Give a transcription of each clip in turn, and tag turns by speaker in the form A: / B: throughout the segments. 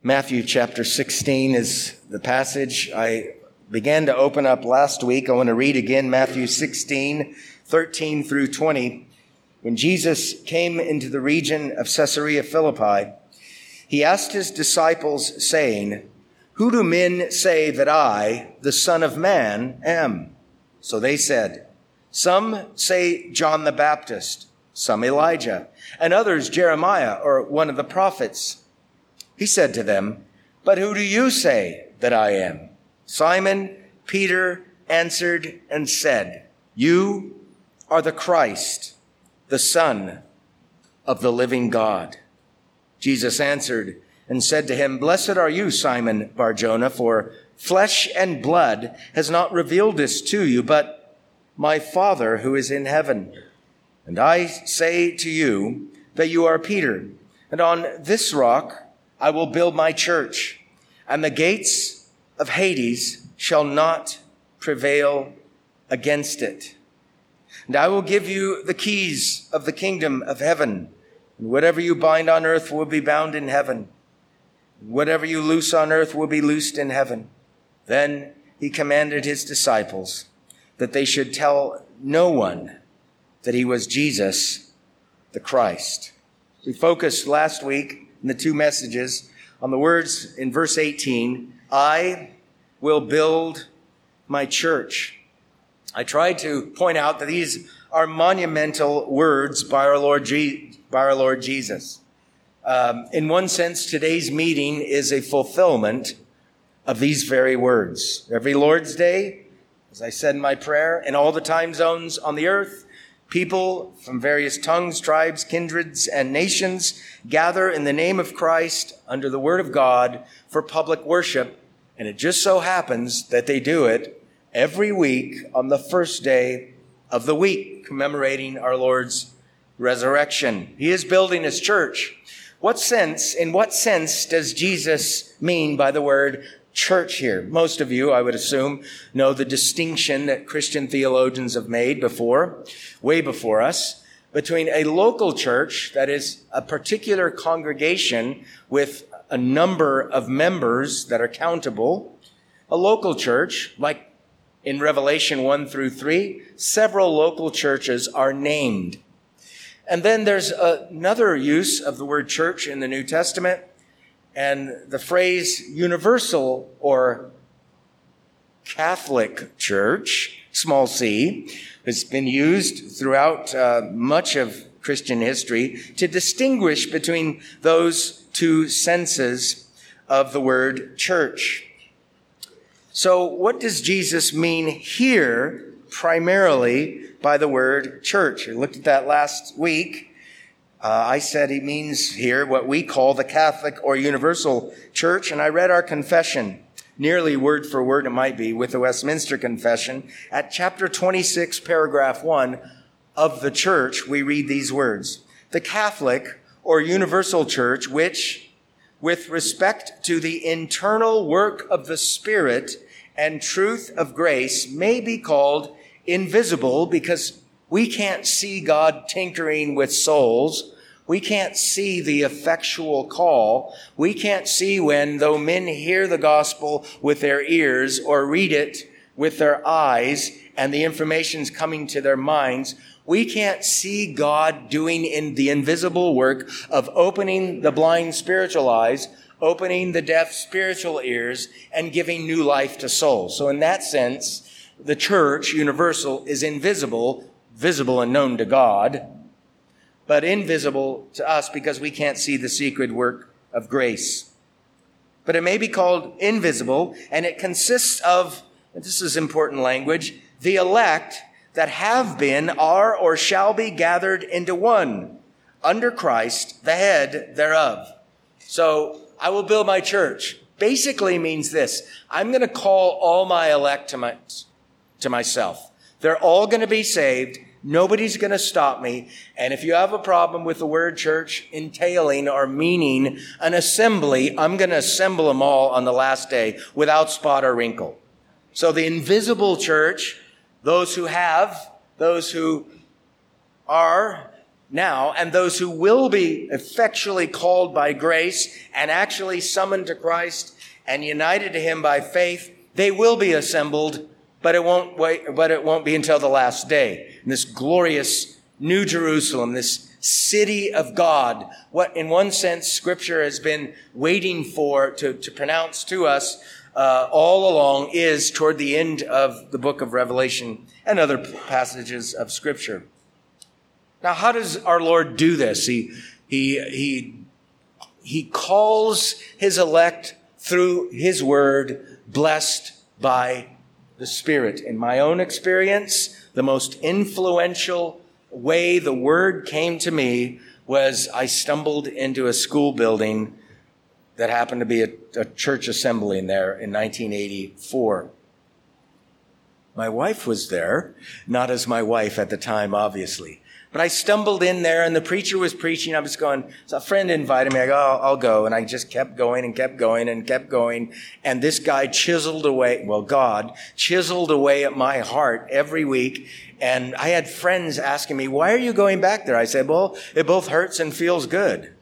A: Matthew chapter 16 is the passage I began to open up last week. I want to read again Matthew 16, 13 through 20. When Jesus came into the region of Caesarea Philippi, he asked his disciples, saying, "Who do men say that I, the Son of Man, am?" So they said, "Some say John the Baptist, some Elijah, and others Jeremiah or one of the prophets." He said to them, "But who do you say that I am?" Simon Peter answered and said, "You are the Christ, the Son of the living God." Jesus answered and said to him, "Blessed are you, Simon Bar-Jonah, for flesh and blood has not revealed this to you, but my Father who is in heaven. And I say to you that you are Peter, and on this rock I will build my church, and the gates of Hades shall not prevail against it. And I will give you the keys of the kingdom of heaven. And whatever you bind on earth will be bound in heaven. And whatever you loose on earth will be loosed in heaven." Then he commanded his disciples that they should tell no one that he was Jesus, the Christ. We focused last week in the two messages on the words in verse 18, "I will build my church." I tried to point out that these are monumental words by our Lord Jesus. In one sense, today's meeting is a fulfillment of these very words. Every Lord's Day, as I said in my prayer, in all the time zones on the earth, people from various tongues, tribes, kindreds, and nations gather in the name of Christ under the word of God for public worship. And it just so happens that they do it every week on the first day of the week, commemorating our Lord's resurrection. He is building his church. In what sense does Jesus mean by the word church here? Most of you, I would assume, know the distinction that Christian theologians have made way before us, between a local church, that is a particular congregation with a number of members that are countable. A local church, like in Revelation 1 through 3, several local churches are named. And then there's another use of the word church in the New Testament, and the phrase universal or Catholic Church, small c, has been used throughout much of Christian history to distinguish between those two senses of the word church. So what does Jesus mean here primarily by the word church? We looked at that last week. I said he means here what we call the Catholic or universal church, and I read our confession, nearly word for word it might be, with the Westminster Confession. At chapter 26, paragraph 1 of the church, we read these words: "The Catholic or universal church, which, with respect to the internal work of the Spirit and truth of grace, may be called invisible because we can't see God tinkering with souls. We can't see the effectual call. We can't see when, though men hear the gospel with their ears or read it with their eyes and the information's coming to their minds, we can't see God doing in the invisible work of opening the blind spiritual eyes, opening the deaf spiritual ears, and giving new life to souls." So in that sense, the church, universal, is invisible, visible and known to God, but invisible to us because we can't see the secret work of grace. But it may be called invisible, and it consists of, and this is important language, the elect that have been, are, or shall be gathered into one, under Christ, the head thereof. So, I will build my church basically means this: I'm going to call all my elect to myself. They're all going to be saved. Nobody's going to stop me. And if you have a problem with the word church entailing or meaning an assembly, I'm going to assemble them all on the last day without spot or wrinkle. So the invisible church, those who have, those who are, now, and those who will be effectually called by grace and actually summoned to Christ and united to him by faith, they will be assembled, but it won't be until the last day. And this glorious New Jerusalem, this city of God, what in one sense Scripture has been waiting for to pronounce to us all along, is toward the end of the book of Revelation and other passages of Scripture. Now, how does our Lord do this? He calls his elect through his word, blessed by the Spirit. In my own experience, the most influential way the word came to me was I stumbled into a school building that happened to be a church assembly in there in 1984. My wife was there, not as my wife at the time, obviously. But I stumbled in there and the preacher was preaching. I was going, so a friend invited me. I go, I'll go. And I just kept going and kept going and kept going. And this guy chiseled away, God chiseled away at my heart every week. And I had friends asking me, why are you going back there? I said, well, it both hurts and feels good.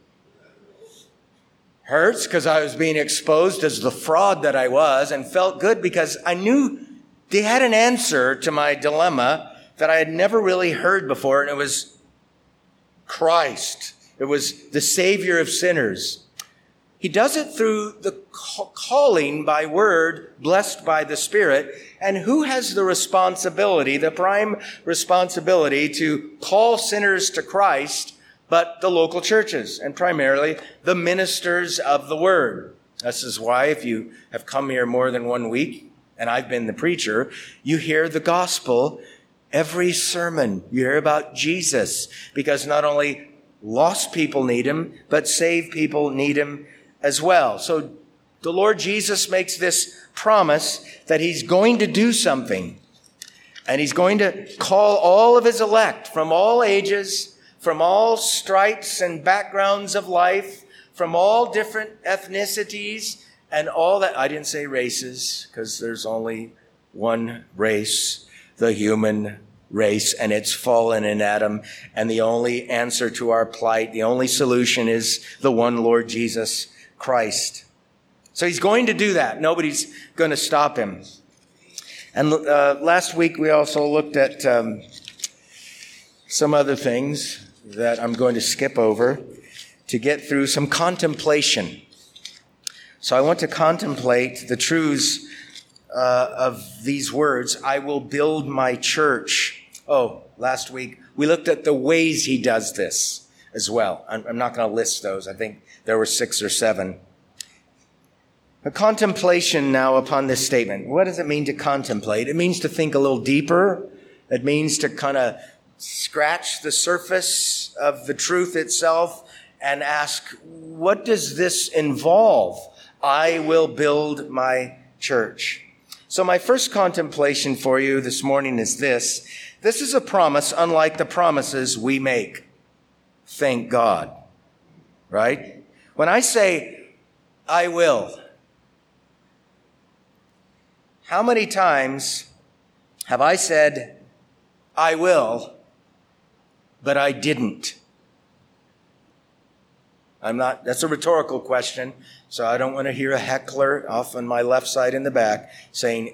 A: Hurts because I was being exposed as the fraud that I was, and felt good because I knew they had an answer to my dilemma that I had never really heard before, and it was Christ. It was the Savior of sinners. He does it through the calling by word, blessed by the Spirit. And who has the responsibility, the prime responsibility, to call sinners to Christ but the local churches, and primarily the ministers of the word? This is why if you have come here more than 1 week, and I've been the preacher, you hear the gospel every sermon. You hear about Jesus, because not only lost people need him, but saved people need him as well. So the Lord Jesus makes this promise that he's going to do something, and he's going to call all of his elect from all ages, from all stripes and backgrounds of life, from all different ethnicities and all that. I didn't say races, because there's only one race, the human race, and it's fallen in Adam. And the only answer to our plight, the only solution is the one Lord Jesus Christ. So he's going to do that. Nobody's going to stop him. And last week we also looked at some other things that I'm going to skip over to get through some contemplation. So I want to contemplate the truths of these words. I will build my church. Oh, last week we looked at the ways he does this as well. I'm not going to list those. I think there were 6 or 7. A contemplation now upon this statement. What does it mean to contemplate? It means to think a little deeper. It means to kind of scratch the surface of the truth itself and ask, what does this involve? I will build my church. So my first contemplation for you this morning is this. This is a promise unlike the promises we make. Thank God. Right? When I say, I will, how many times have I said, I will, but I didn't? That's a rhetorical question, so I don't want to hear a heckler off on my left side in the back saying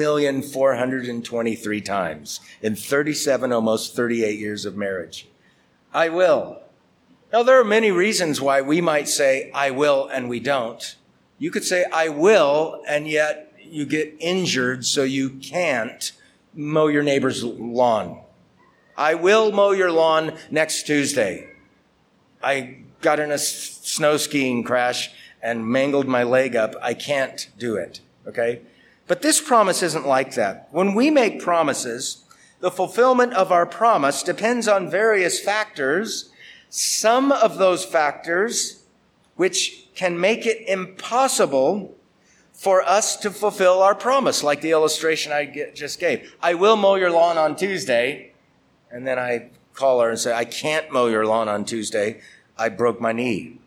A: 8,423 times in 37, almost 38 years of marriage. I will. Now, there are many reasons why we might say, I will, and we don't. You could say, I will, and yet you get injured so you can't mow your neighbor's lawn. I will mow your lawn next Tuesday. I got in a snow skiing crash and mangled my leg up. I can't do it. Okay? But this promise isn't like that. When we make promises, the fulfillment of our promise depends on various factors. Some of those factors which can make it impossible for us to fulfill our promise, like the illustration I just gave. I will mow your lawn on Tuesday, and then I call her and say, I can't mow your lawn on Tuesday. I broke my knee.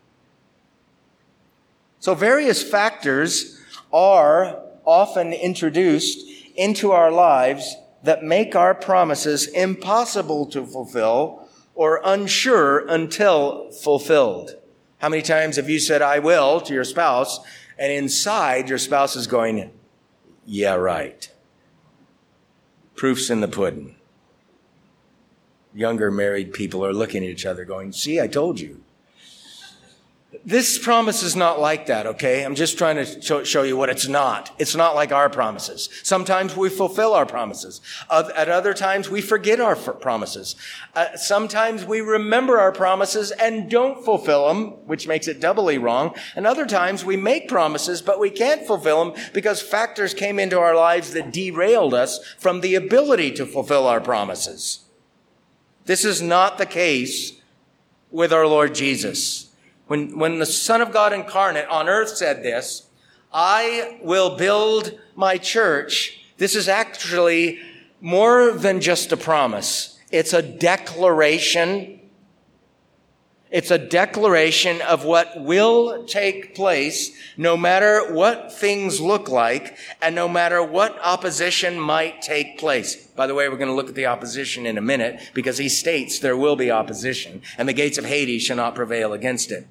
A: So various factors are often introduced into our lives that make our promises impossible to fulfill or unsure until fulfilled. How many times have you said, I will, to your spouse, and inside your spouse is going, yeah, right. Proof's in the pudding. Younger married people are looking at each other going, see, I told you. This promise is not like that, okay? I'm just trying to show you what it's not. It's not like our promises. Sometimes we fulfill our promises. At other times, we forget our promises. Sometimes we remember our promises and don't fulfill them, which makes it doubly wrong. And other times, we make promises, but we can't fulfill them because factors came into our lives that derailed us from the ability to fulfill our promises. This is not the case with our Lord Jesus. When the Son of God incarnate on earth said this, I will build my church, this is actually more than just a promise. It's a declaration. It's a declaration of what will take place no matter what things look like and no matter what opposition might take place. By the way, we're going to look at the opposition in a minute because he states there will be opposition and the gates of Hades shall not prevail against it.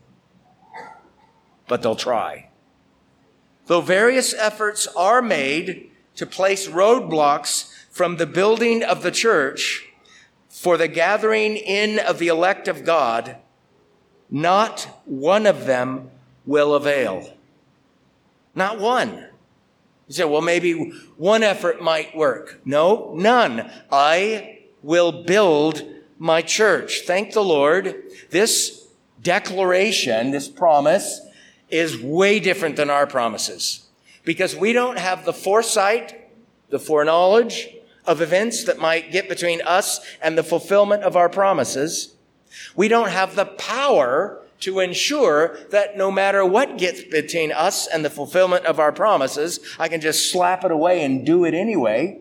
A: But they'll try. Though various efforts are made to place roadblocks from the building of the church for the gathering in of the elect of God, not one of them will avail. Not one. You say, well, maybe one effort might work. No, none. I will build my church. Thank the Lord. This declaration, this promise, is way different than our promises because we don't have the foresight, the foreknowledge of events that might get between us and the fulfillment of our promises. We don't have the power to ensure that no matter what gets between us and the fulfillment of our promises, I can just slap it away and do it anyway.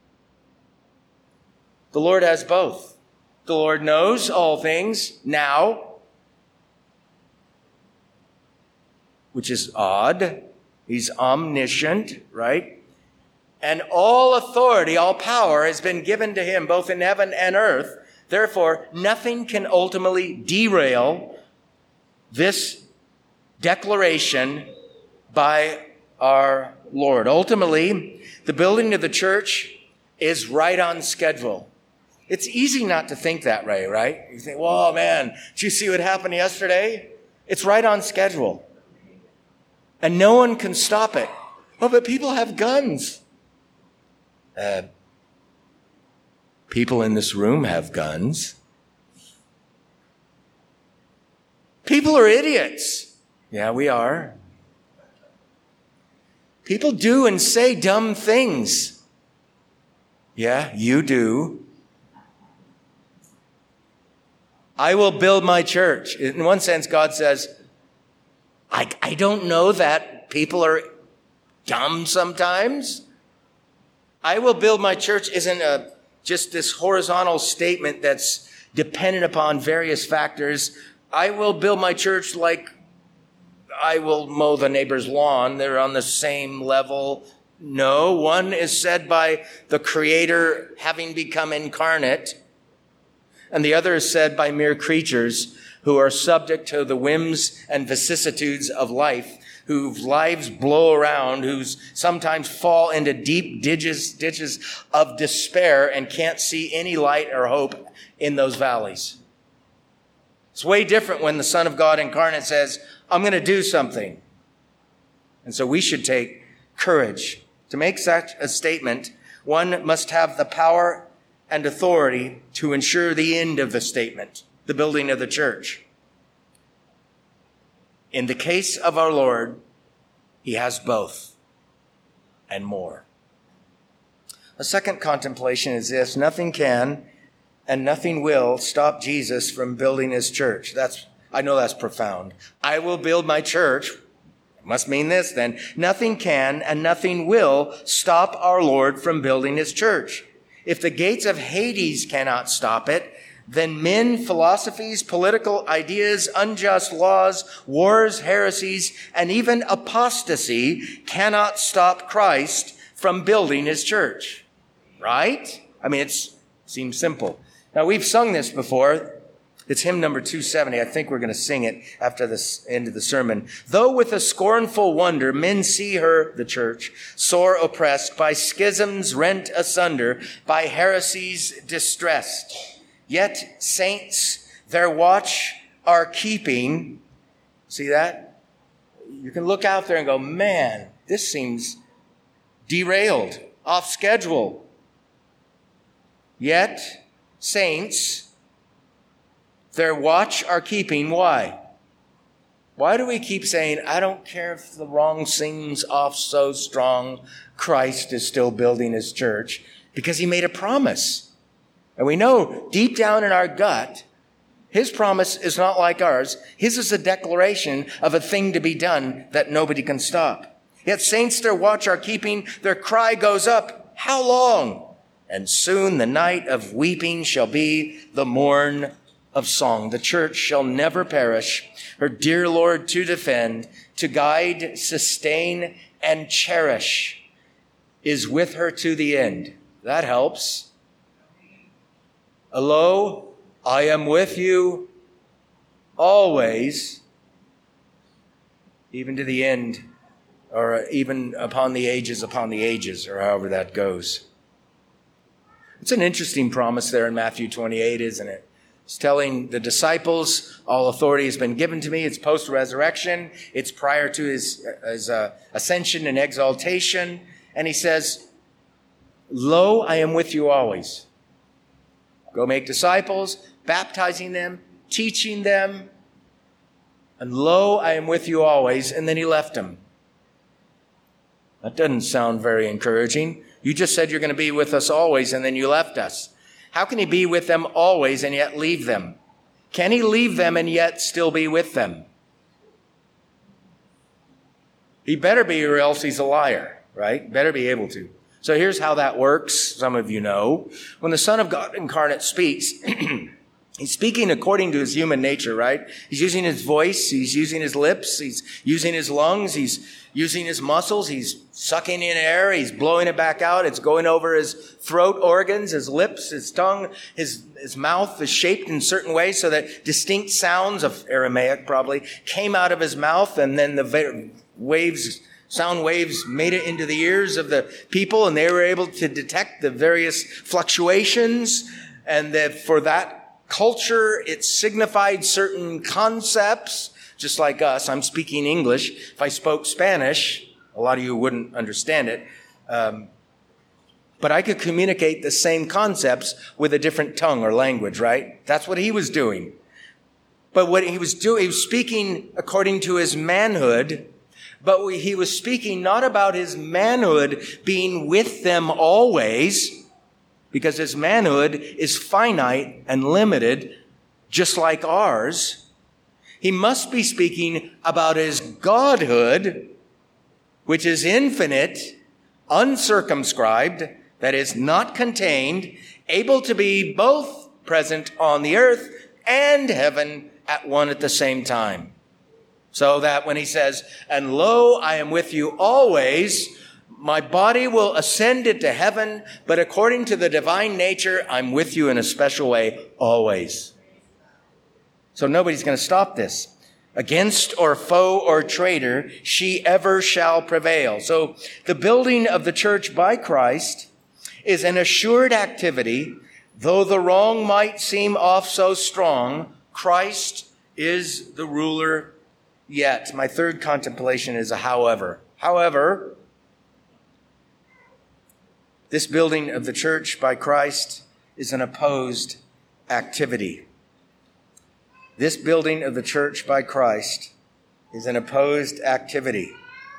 A: The Lord has both. The Lord knows all things now, which is odd. He's omniscient, right? And all authority, all power has been given to him, both in heaven and earth. Therefore, nothing can ultimately derail this declaration by our Lord. Ultimately, the building of the church is right on schedule. It's easy not to think that way, right? You think, whoa, man, did you see what happened yesterday? It's right on schedule. And no one can stop it. Oh, but people have guns. People in this room have guns. People are idiots. Yeah, we are. People do and say dumb things. Yeah, you do. I will build my church. In one sense, God says, I don't know that people are dumb sometimes. I will build my church isn't just this horizontal statement that's dependent upon various factors. I will build my church like I will mow the neighbor's lawn. They're on the same level. No, one is said by the Creator having become incarnate, and the other is said by mere creatures who are subject to the whims and vicissitudes of life, whose lives blow around, whose sometimes fall into deep ditches of despair and can't see any light or hope in those valleys. It's way different when the Son of God incarnate says, I'm going to do something. And so we should take courage. To make such a statement, one must have the power and authority to ensure the end of the statement, the building of the church. In the case of our Lord, he has both and more. A second contemplation is this: nothing can and nothing will stop Jesus from building his church. I know that's profound. I will build my church. It must mean this then. Nothing can and nothing will stop our Lord from building his church. If the gates of Hades cannot stop it, then men, philosophies, political ideas, unjust laws, wars, heresies, and even apostasy cannot stop Christ from building his church. Right? I mean, it seems simple. Now, we've sung this before. It's hymn number 270. I think we're going to sing it after the end of the sermon. Though with a scornful wonder men see her, the church, sore oppressed, by schisms rent asunder, by heresies distressed. Yet saints their watch are keeping. See that? You can look out there and go, man, this seems derailed, off schedule. Yet saints their watch are keeping. Why? Why do we keep saying, I don't care if the wrong seems off so strong, Christ is still building his church? Because he made a promise. And we know deep down in our gut, his promise is not like ours. His is a declaration of a thing to be done that nobody can stop. Yet saints their watch are keeping, their cry goes up, how long? And soon the night of weeping shall be the morn of song. The church shall never perish, her dear Lord to defend, to guide, sustain, and cherish, is with her to the end. That helps. Lo, I am with you always, even to the end, or even upon the ages, or however that goes. It's an interesting promise there in Matthew 28, isn't it? It's telling the disciples, all authority has been given to me. It's post-resurrection. It's prior to his ascension and exaltation. And he says, lo, I am with you always. Go make disciples, baptizing them, teaching them. And lo, I am with you always. And then he left them. That doesn't sound very encouraging. You just said you're going to be with us always, and then you left us. How can he be with them always and yet leave them? Can he leave them and yet still be with them? He better be, or else he's a liar, right? Better be able to. So here's how that works. Some of you know. When the Son of God incarnate speaks, he's speaking according to his human nature, right? He's using his voice. He's using his lips. He's using his lungs. He's using his muscles. He's sucking in air. He's blowing it back out. It's going over his throat organs, his lips, his tongue. His mouth is shaped in certain ways so that distinct sounds of Aramaic probably came out of his mouth, and then the sound waves made it into the ears of the people, and they were able to detect the various fluctuations. And that for that culture, it signified certain concepts. Just like us, I'm speaking English. If I spoke Spanish, a lot of you wouldn't understand it. But I could communicate the same concepts with a different tongue or language, right? That's what he was doing. But what he was doing, he was speaking according to his manhood, but he was speaking not about his manhood being with them always, because his manhood is finite and limited, just like ours. He must be speaking about his godhood, which is infinite, uncircumscribed, that is not contained, able to be both present on the earth and heaven at the same time. So that when he says, and lo, I am with you always, my body will ascend into heaven, but according to the divine nature, I'm with you in a special way always. So nobody's going to stop this. Against or foe or traitor, she ever shall prevail. So the building of the church by Christ is an assured activity. Though the wrong might seem off so strong, Christ is the ruler yet. My third contemplation is a however. However, this building of the church by Christ is an opposed activity. This building of the church by Christ is an opposed activity.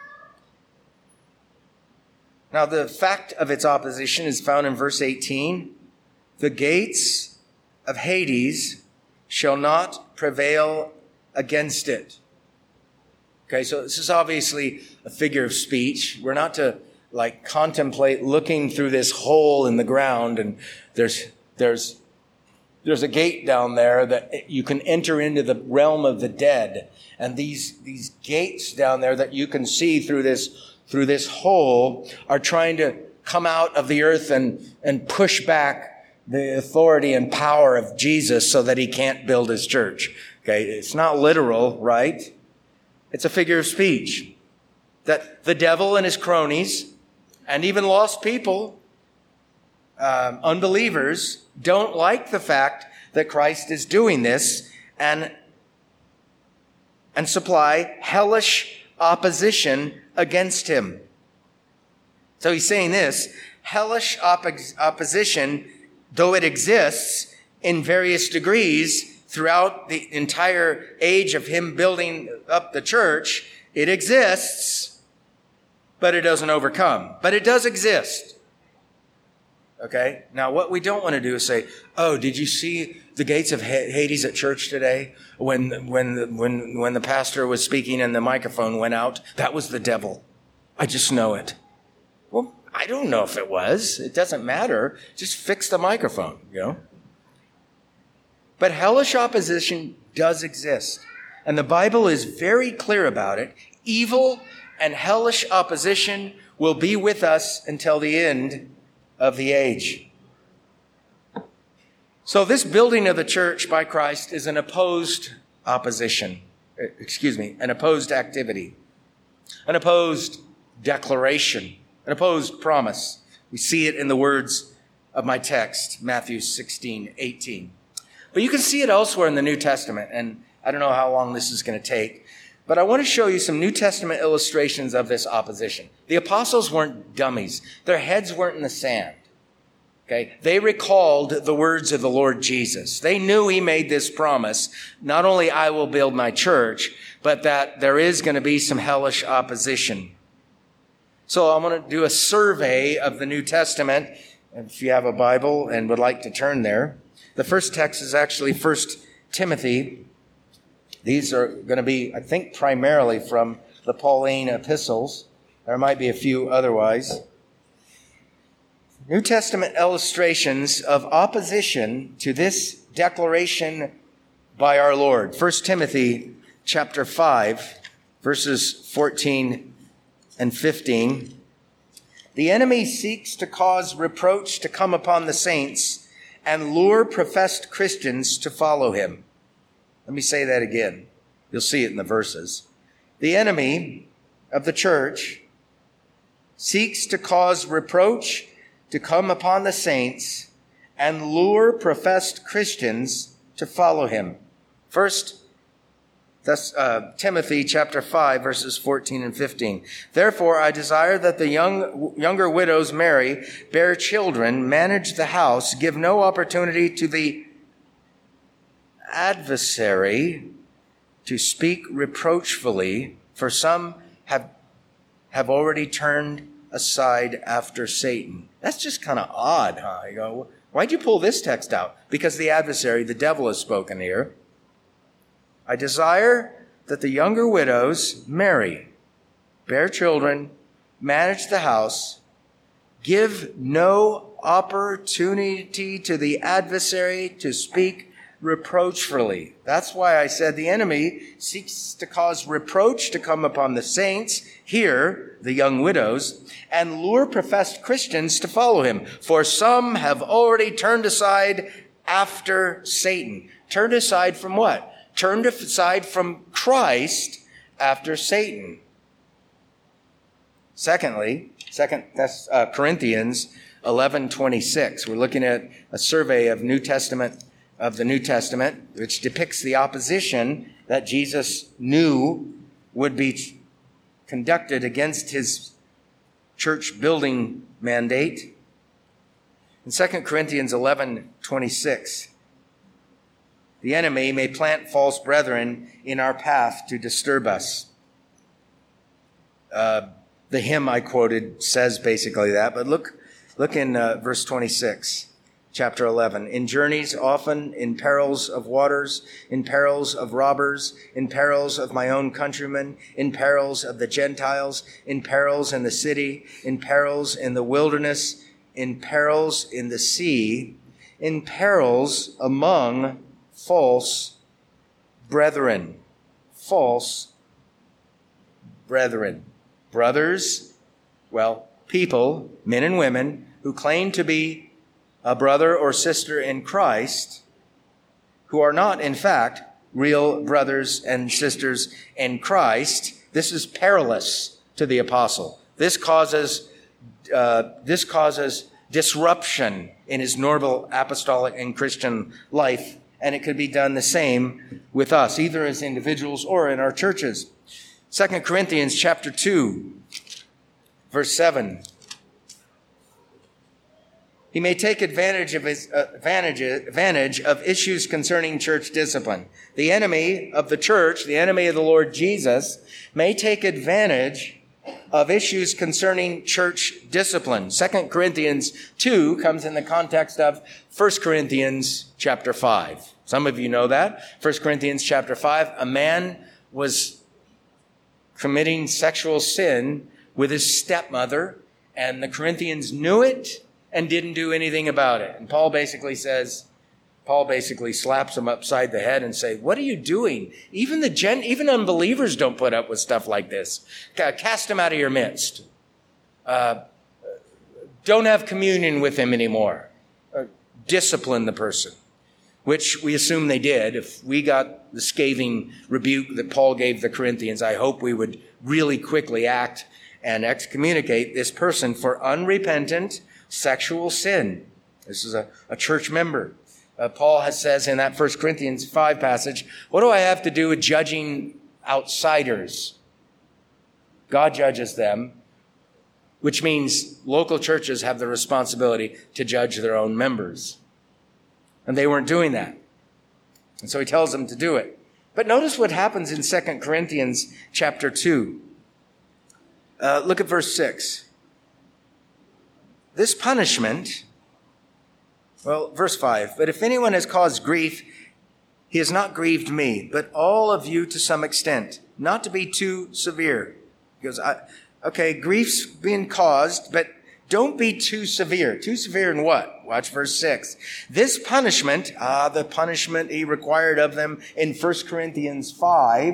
A: Now, the fact of its opposition is found in verse 18. The gates of Hades shall not prevail against it. Okay, so this is obviously a figure of speech. We're not to contemplate looking through this hole in the ground and there's a gate down there that you can enter into the realm of the dead. And these gates down there that you can see through this hole are trying to come out of the earth and push back the authority and power of Jesus so that he can't build his church. Okay, it's not literal, right? It's a figure of speech. That the devil and his cronies, and even lost people, unbelievers, don't like the fact that Christ is doing this and supply hellish opposition against him. So he's saying this, hellish opposition, though it exists in various degrees throughout the entire age of him building up the church, it exists, but it doesn't overcome. But it does exist. Okay? Now, what we don't want to do is say, oh, did you see the gates of Hades at church today? When the pastor was speaking and the microphone went out, that was the devil. I just know it. Well, I don't know if it was. It doesn't matter. Just fix the microphone, you know? But hellish opposition does exist. And the Bible is very clear about it. Evil and hellish opposition will be with us until the end of the age. So this building of the church by Christ is an opposed opposition. An opposed activity. An opposed declaration. An opposed promise. We see it in the words of my text, Matthew 16:18. But you can see it elsewhere in the New Testament, and I don't know how long this is going to take, but I want to show you some New Testament illustrations of this opposition. The apostles weren't dummies. Their heads weren't in the sand. Okay? They recalled the words of the Lord Jesus. They knew he made this promise, not only I will build my church, but that there is going to be some hellish opposition. So I want to do a survey of the New Testament, if you have a Bible and would like to turn there. The first text is actually 1 Timothy. These are going to be, I think, primarily from the Pauline epistles. There might be a few otherwise. New Testament illustrations of opposition to this declaration by our Lord. 1 Timothy chapter 5, verses 14 and 15. The enemy seeks to cause reproach to come upon the saints and lure professed Christians to follow him. Let me say that again. You'll see it in the verses. The enemy of the church seeks to cause reproach to come upon the saints and lure professed Christians to follow him. First, Timothy chapter 5, verses 14 and 15. Therefore, I desire that the younger widows marry, bear children, manage the house, give no opportunity to the adversary to speak reproachfully, for some have already turned aside after Satan. That's just kind of odd, huh? You go, why'd you pull this text out? Because the adversary, the devil, has spoken here. I desire that the younger widows marry, bear children, manage the house, give no opportunity to the adversary to speak reproachfully. That's why I said the enemy seeks to cause reproach to come upon the saints, here, the young widows, and lure professed Christians to follow him. For some have already turned aside after Satan. Turned aside from what? Turned aside from Christ after Satan. Secondly, 2 Corinthians 11:26. We're looking at a survey of the New Testament, which depicts the opposition that Jesus knew would be conducted against his church building mandate. In 2 Corinthians 11:26, the enemy may plant false brethren in our path to disturb us. The hymn I quoted says basically that, but look in verse 26, chapter 11. In journeys often, in perils of waters, in perils of robbers, in perils of my own countrymen, in perils of the Gentiles, in perils in the city, in perils in the wilderness, in perils in the sea, in perils among false brethren. False brethren. Brothers, well, people, men and women, who claim to be a brother or sister in Christ who are not, in fact, real brothers and sisters in Christ, this is perilous to the apostle. This causes disruption in his normal apostolic and Christian life, and it could be done the same with us, either as individuals or in our churches. 2 Corinthians chapter 2, verse 7. He may take advantage of issues concerning church discipline. The enemy of the church, the enemy of the Lord Jesus, may take advantage of issues concerning church discipline. 2 Corinthians 2 comes in the context of 1 Corinthians chapter 5. Some of you know that. 1 Corinthians chapter 5, a man was committing sexual sin with his stepmother, and the Corinthians knew it and didn't do anything about it. And Paul basically slaps him upside the head and say, what are you doing? Even unbelievers don't put up with stuff like this. Cast him out of your midst. Don't have communion with him anymore. Discipline the person, which we assume they did. If we got the scathing rebuke that Paul gave the Corinthians, I hope we would really quickly act and excommunicate this person for unrepentant sexual sin. This is a church member. Paul says in that 1 Corinthians 5 passage, what do I have to do with judging outsiders? God judges them, which means local churches have the responsibility to judge their own members. And they weren't doing that. And so he tells them to do it. But notice what happens in 2 Corinthians chapter 2. Look at verse 6. This punishment, verse 5, but if anyone has caused grief, he has not grieved me, but all of you to some extent, not to be too severe. He goes, grief's being caused, but don't be too severe. Too severe in what? Watch verse 6. This punishment, the punishment he required of them in 1 Corinthians 5,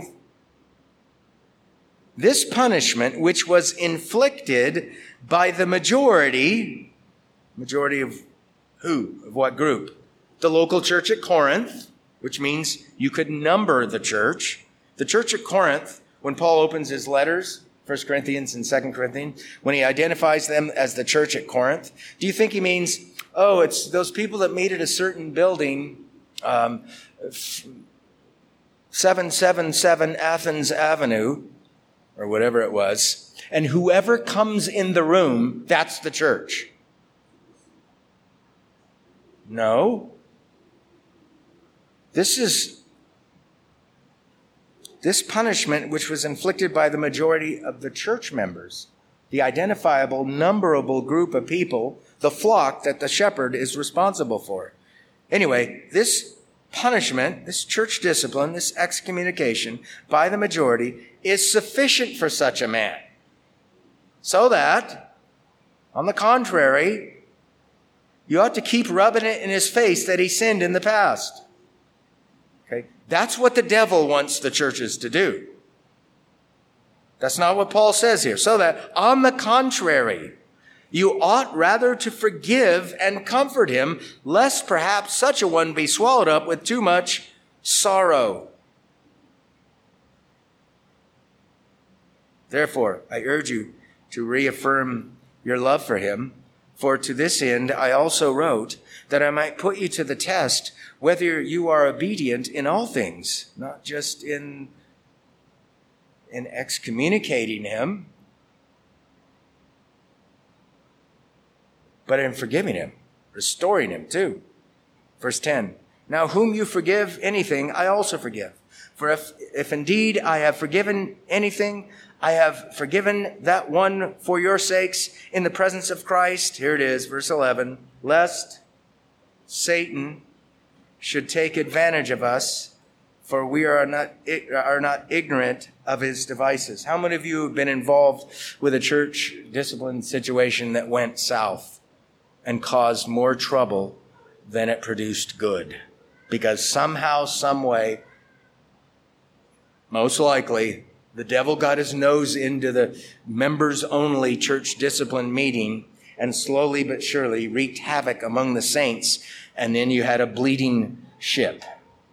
A: this punishment, which was inflicted by the majority of who? Of what group? The local church at Corinth, which means you could number the church. The church at Corinth, when Paul opens his letters, 1 Corinthians and 2 Corinthians, when he identifies them as the church at Corinth, do you think he means, it's those people that meet at a certain building, 777 Athens Avenue, or whatever it was, and whoever comes in the room, that's the church? No. This punishment, which was inflicted by the majority of the church members, the identifiable, numberable group of people, the flock that the shepherd is responsible for. Anyway, this punishment, this church discipline, this excommunication by the majority is sufficient for such a man. So that, on the contrary, you ought to keep rubbing it in his face that he sinned in the past. Okay? That's what the devil wants the churches to do. That's not what Paul says here. So that, on the contrary, you ought rather to forgive and comfort him, lest perhaps such a one be swallowed up with too much sorrow. Therefore, I urge you to reaffirm your love for him. For to this end I also wrote, that I might put you to the test, whether you are obedient in all things, not just in excommunicating him, but in forgiving him, restoring him too. Verse 10, now whom you forgive anything, I also forgive. For if indeed I have forgiven anything, I have forgiven that one for your sakes in the presence of Christ. Here it is, verse 11, lest Satan should take advantage of us, for we are not ignorant of his devices. How many of you have been involved with a church discipline situation that went south and caused more trouble than it produced good? Because somehow, some way, most likely, the devil got his nose into the members-only church discipline meeting, and slowly but surely wreaked havoc among the saints. And then you had a bleeding ship.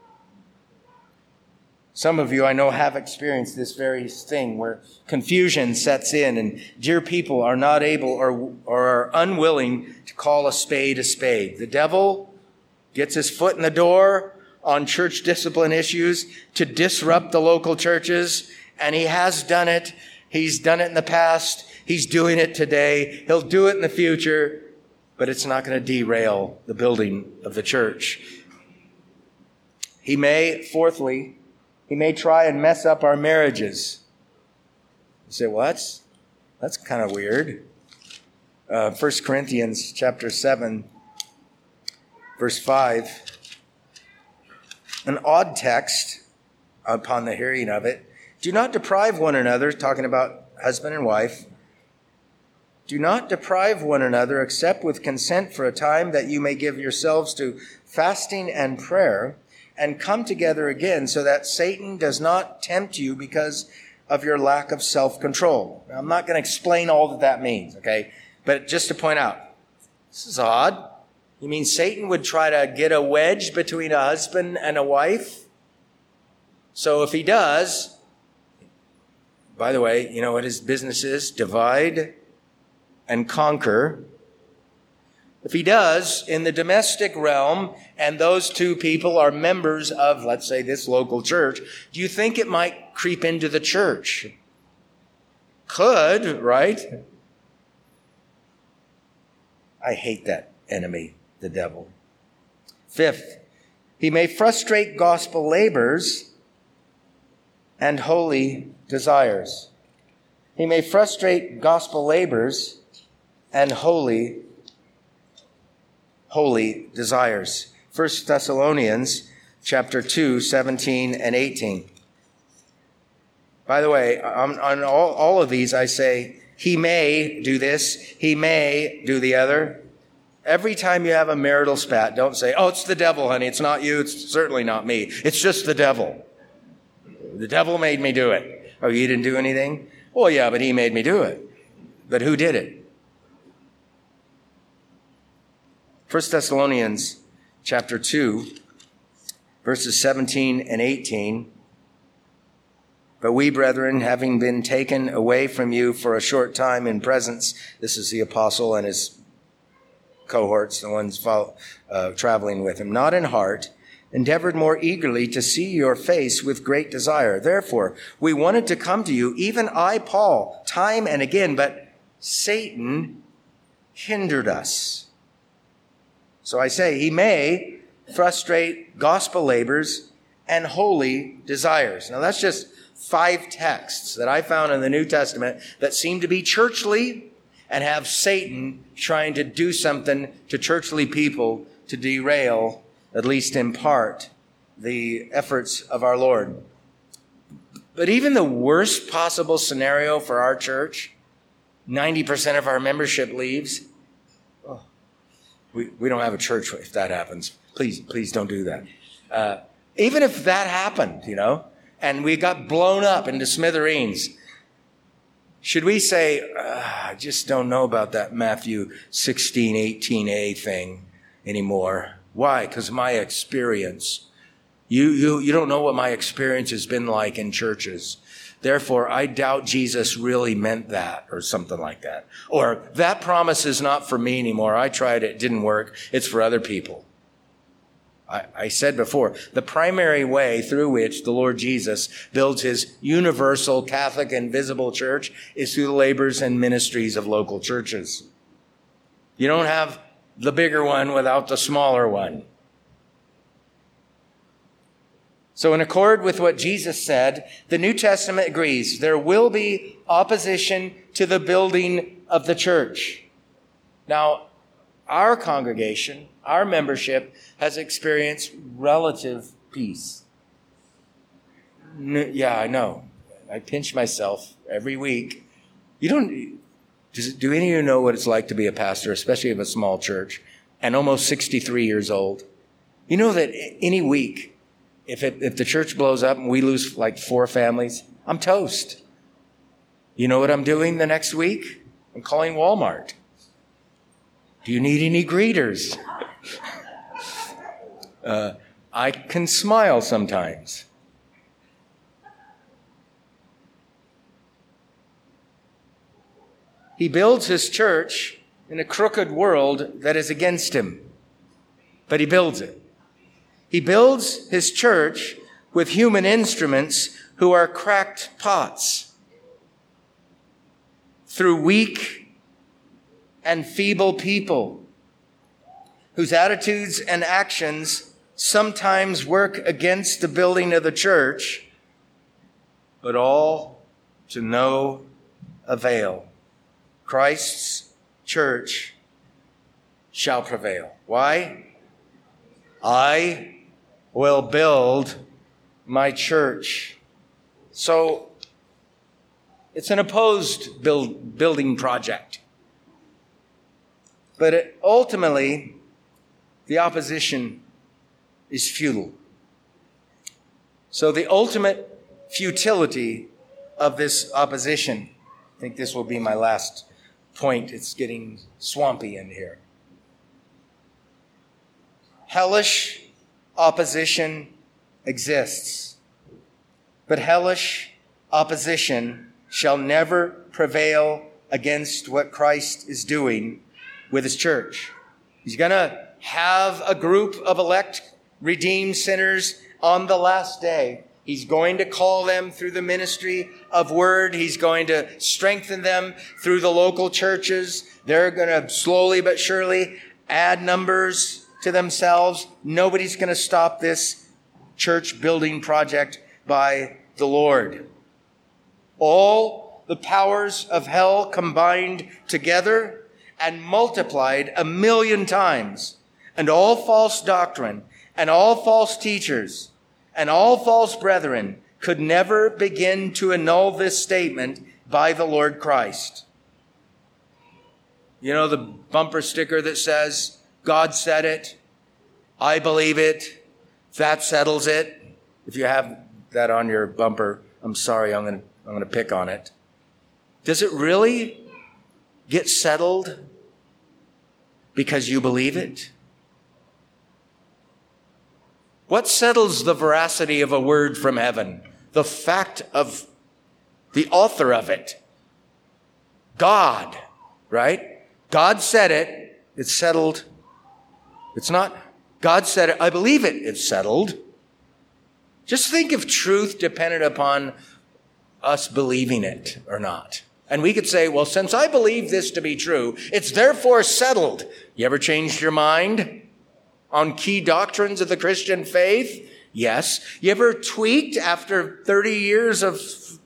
A: Some of you, I know, have experienced this very thing where confusion sets in and dear people are not able or are unwilling to call a spade a spade. The devil gets his foot in the door on church discipline issues to disrupt the local churches, and he has done it. He's done it in the past. He's doing it today. He'll do it in the future, but it's not going to derail the building of the church. He may try and mess up our marriages. You say, well, that's kind of weird. 1 Corinthians chapter 7, verse 5. An odd text upon the hearing of it. Do not deprive one another, talking about husband and wife. Do not deprive one another except with consent for a time, that you may give yourselves to fasting and prayer and come together again, so that Satan does not tempt you because of your lack of self-control. Now, I'm not going to explain all that means, okay? But just to point out, this is odd. You mean Satan would try to get a wedge between a husband and a wife? So if he does, by the way, you know what his business is? Divide and conquer. If he does, in the domestic realm, and those two people are members of, let's say, this local church, do you think it might creep into the church? Could, right? I hate that enemy, the devil. Fifth, he may frustrate gospel labors and holy desires. He may frustrate gospel labors and holy desires. 1 Thessalonians chapter 2, 17 and 18. By the way, on all of these, I say, he may do this, he may do the other. Every time you have a marital spat, don't say, oh, it's the devil, honey. It's not you. It's certainly not me. It's just the devil. The devil made me do it. Oh, you didn't do anything? Well, yeah, but he made me do it. But who did it? 1 Thessalonians chapter 2, verses 17 and 18. But we, brethren, having been taken away from you for a short time in presence, this is the apostle and his cohorts, the ones traveling with him, not in heart, endeavored more eagerly to see your face with great desire. Therefore, we wanted to come to you, even I, Paul, time and again, but Satan hindered us. So I say, he may frustrate gospel labors and holy desires. Now that's just 5 texts that I found in the New Testament that seem to be churchly and have Satan trying to do something to churchly people to derail, at least in part, the efforts of our Lord. But even the worst possible scenario for our church, 90% of our membership leaves. Oh, we don't have a church if that happens. Please don't do that. Even if that happened, and we got blown up into smithereens, should we say, I just don't know about that Matthew 16, 18a thing anymore? Why? Because my experience. You don't know what my experience has been like in churches. Therefore, I doubt Jesus really meant that, or something like that. Or, that promise is not for me anymore. I tried it didn't work. It's for other people. I said before, the primary way through which the Lord Jesus builds his universal Catholic and visible church is through the labors and ministries of local churches. You don't have the bigger one without the smaller one. So in accord with what Jesus said, the New Testament agrees there will be opposition to the building of the church. Now, our congregation, our membership, has experienced relative peace. Yeah, I know. I pinch myself every week. Do any of you know what it's like to be a pastor, especially of a small church, and almost 63 years old? You know that any week, if the church blows up and we lose like 4 families, I'm toast. You know what I'm doing the next week? I'm calling Walmart. Do you need any greeters? I can smile sometimes. He builds his church in a crooked world that is against him. But he builds it. He builds his church with human instruments who are cracked pots. Through weak and feeble people whose attitudes and actions sometimes work against the building of the church, but all to no avail. Christ's church shall prevail. Why? I will build my church. So it's an opposed building project. But ultimately, the opposition is futile. So the ultimate futility of this opposition, I think this will be my last point. It's getting swampy in here. Hellish opposition exists, but hellish opposition shall never prevail against what Christ is doing with his church. He's going to have a group of elect, redeemed sinners on the last day. He's going to call them through the ministry of word. He's going to strengthen them through the local churches. They're going to slowly but surely add numbers to themselves. Nobody's going to stop this church building project by the Lord. All the powers of hell combined together and multiplied 1,000,000 times, and all false doctrine and all false teachers and all false brethren could never begin to annul this statement by the Lord Christ. You know the bumper sticker that says, God said it, I believe it, that settles it. If you have that on your bumper, I'm sorry, I'm going to pick on it. Does it really get settled because you believe it? What settles the veracity of a word from heaven? The fact of the author of it. God, right? God said it, it's settled. It's not, God said it, I believe it, it's settled. Just think if truth depended upon us believing it or not. And we could say, well, since I believe this to be true, it's therefore settled. You ever changed your mind on key doctrines of the Christian faith? Yes. You ever tweaked after 35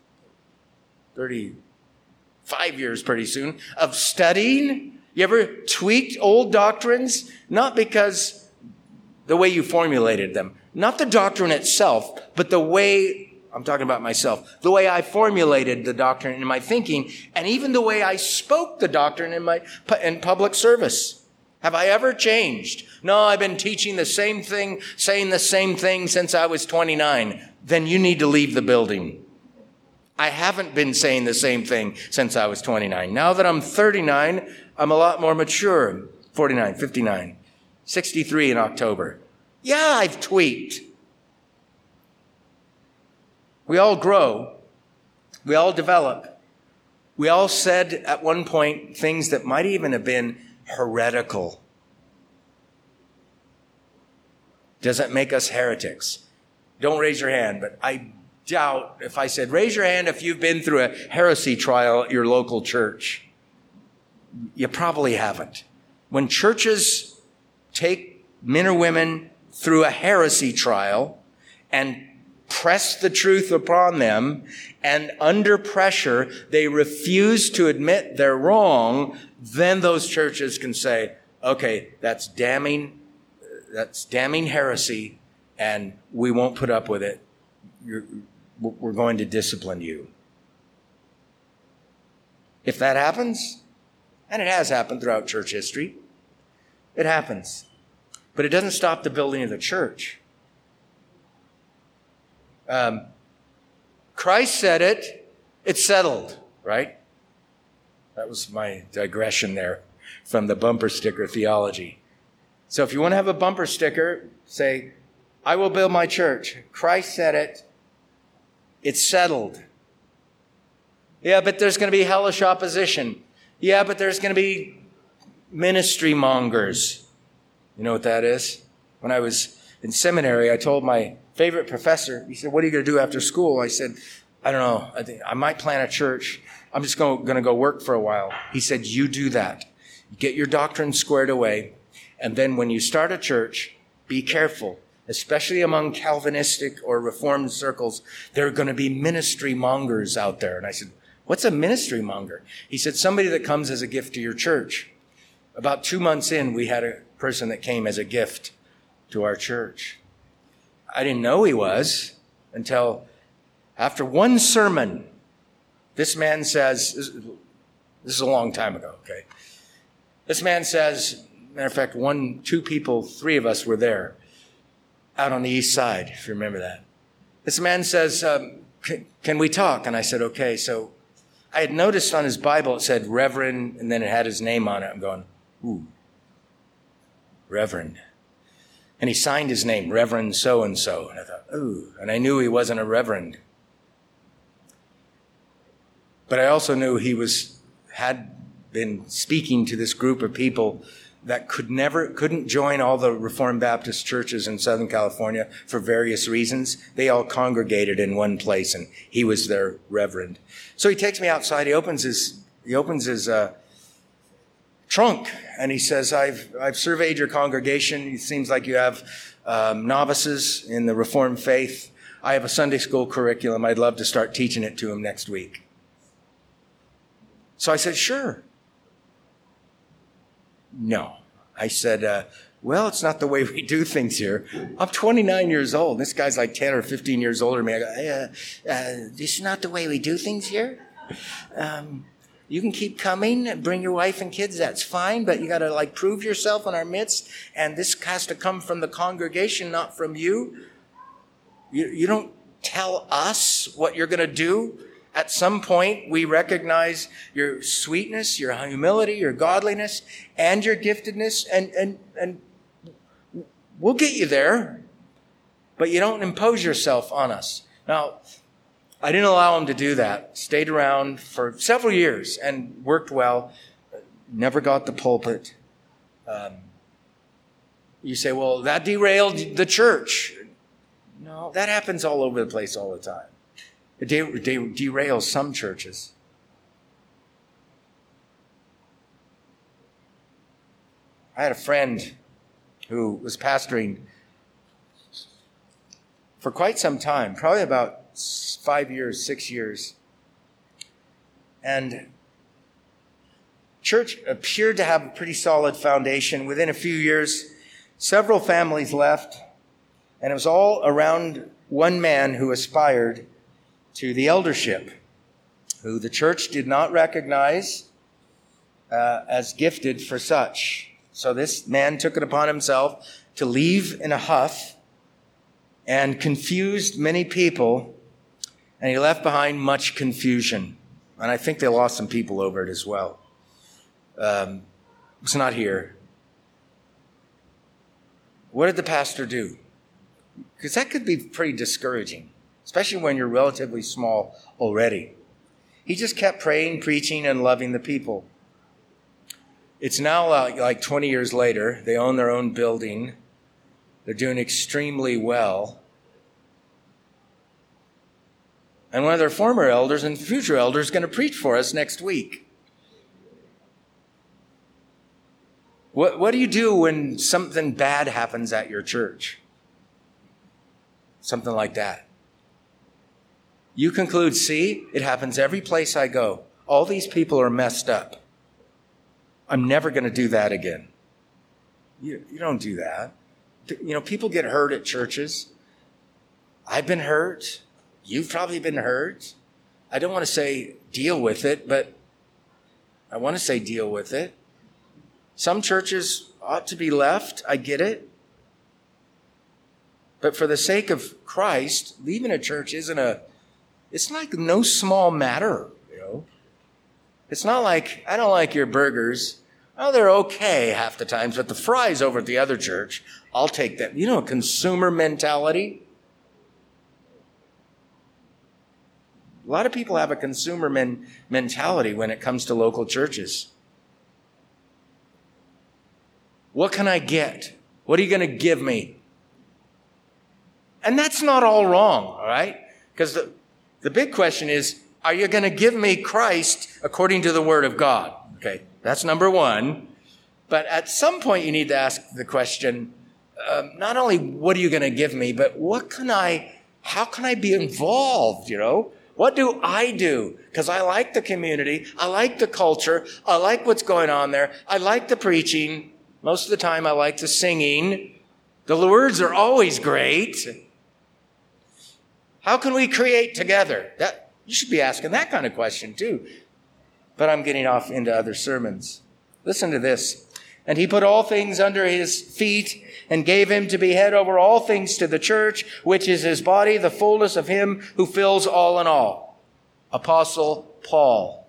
A: years pretty soon of studying? You ever tweaked old doctrines? Not because the way you formulated them, not the doctrine itself, but the way, I'm talking about myself, the way I formulated the doctrine in my thinking, and even the way I spoke the doctrine in public service. Have I ever changed? No, I've been teaching the same thing, saying the same thing since I was 29. Then you need to leave the building. I haven't been saying the same thing since I was 29. Now that I'm 39, I'm a lot more mature. 49, 59, 63 in October. Yeah, I've tweaked. We all grow. We all develop. We all said at one point things that might even have been heretical. Does that make us heretics? Don't raise your hand, but I doubt if I said, raise your hand if you've been through a heresy trial at your local church. You probably haven't. When churches take men or women through a heresy trial and press the truth upon them, and under pressure, they refuse to admit they're wrong, then those churches can say, okay, that's damning heresy, and we won't put up with it. We're going to discipline you. If that happens, and it has happened throughout church history, it happens. But it doesn't stop the building of the church. Christ said it, it's settled, right? That was my digression there. from the bumper sticker theology. So if you want to have a bumper sticker, say, I will build my church. Christ said it. It's settled. Yeah, but there's going to be hellish opposition. Yeah, but there's going to be ministry mongers. You know what that is? When I was in seminary, I told my favorite professor, he said, what are you going to do after school? I said, I don't know. I think I might plant a church. I'm just going to go work for a while. He said, you do that. Get your doctrine squared away. And then when you start a church, be careful, especially among Calvinistic or Reformed circles. There are going to be ministry mongers out there. And I said, what's a ministry monger? He said, somebody that comes as a gift to your church. About 2 months in, we had a person that came as a gift to our church. I didn't know he was until after one sermon, this man says, this is a long time ago, okay? This man says, matter of fact, 2 people, 3 of us were there out on the east side, if you remember that. This man says, can we talk? And I said, okay. So I had noticed on his Bible, it said Reverend, and then it had his name on it. I'm going, ooh, Reverend. And he signed his name, Reverend so-and-so. And I thought, ooh, and I knew he wasn't a reverend. But I also knew he had been speaking to this group of people that couldn't join all the Reformed Baptist churches in Southern California for various reasons. They all congregated in one place, and he was their reverend. So he takes me outside. He opens his trunk, and he says, I've surveyed your congregation. It seems like you have novices in the Reformed faith. I have a Sunday school curriculum. I'd love to start teaching it to them next week. So I said, sure. No. I said, well, it's not the way we do things here. I'm 29 years old. This guy's like 10 or 15 years older than me. I go, this is not the way we do things here. You can keep coming, bring your wife and kids, that's fine, but you got to prove yourself in our midst, and this has to come from the congregation, not from you. You don't tell us what you're going to do. At some point, we recognize your sweetness, your humility, your godliness, and your giftedness, and we'll get you there, but you don't impose yourself on us. Now, I didn't allow him to do that. Stayed around for several years and worked well. Never got the pulpit. You say, well, that derailed the church. No, that happens all over the place all the time. It derails some churches. I had a friend who was pastoring for quite some time, probably about 5 years, 6 years. And church appeared to have a pretty solid foundation. Within a few years, several families left, and it was all around one man who aspired to the eldership, who the church did not recognize as gifted for such. So this man took it upon himself to leave in a huff and confused many people, and he left behind much confusion. And I think they lost some people over it as well. It's not here. What did the pastor do? Because that could be pretty discouraging, especially when you're relatively small already. He just kept praying, preaching, and loving the people. It's now like 20 years later. They own their own building. They're doing extremely well. And one of their former elders and future elders is going to preach for us next week. What do you do when something bad happens at your church? Something like that. You conclude, see, it happens every place I go. All these people are messed up. I'm never going to do that again. You don't do that. People get hurt at churches. I've been hurt. You've probably been hurt. I don't want to say deal with it, but I want to say deal with it. Some churches ought to be left. I get it. But for the sake of Christ, leaving a church it's like no small matter, It's not like, I don't like your burgers, Oh, they're okay half the times, but the fries over at the other church, I'll take that. You know, consumer mentality. A lot of people have a consumer mentality when it comes to local churches. What can I get? What are you going to give me? And that's not all wrong, all right? Because the big question is, are you going to give me Christ according to the Word of God? Okay, that's number one. But at some point you need to ask the question, not only what are you going to give me, but how can I be involved, you know? What do I do? Because I like the community. I like the culture. I like what's going on there. I like the preaching. Most of the time I like the singing. The words are always great. How can we create together? You should be asking that kind of question too. But I'm getting off into other sermons. Listen to this. And he put all things under his feet and gave him to be head over all things to the church, which is his body, the fullness of him who fills all in all. Apostle Paul.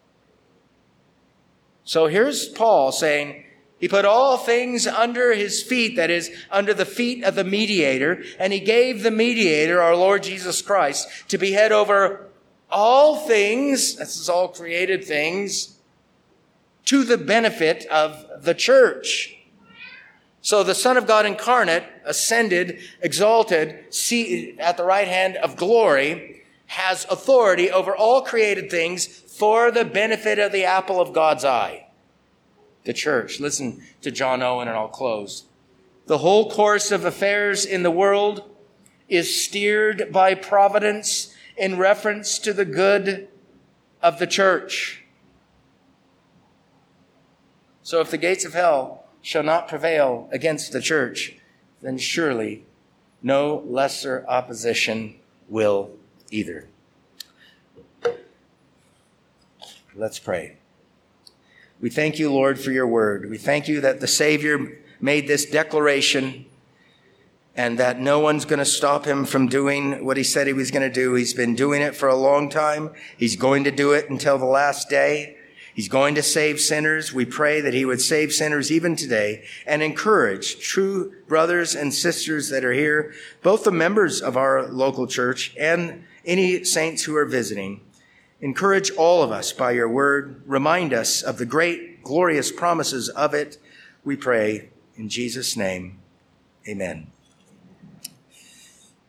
A: So here's Paul saying, he put all things under his feet, that is, under the feet of the mediator, and he gave the mediator, our Lord Jesus Christ, to be head over all things, this is all created things, to the benefit of the church. So the Son of God incarnate, ascended, exalted, seated at the right hand of glory, has authority over all created things for the benefit of the apple of God's eye, the church. Listen to John Owen and I'll close. The whole course of affairs in the world is steered by providence in reference to the good of the church. So if the gates of hell shall not prevail against the church, then surely no lesser opposition will either. Let's pray. We thank you, Lord, for your word. We thank you that the Savior made this declaration and that no one's going to stop him from doing what he said he was going to do. He's been doing it for a long time. He's going to do it until the last day. He's going to save sinners. We pray that he would save sinners even today and encourage true brothers and sisters that are here, both the members of our local church and any saints who are visiting. Encourage all of us by your word. Remind us of the great, glorious promises of it. We pray in Jesus' name. Amen.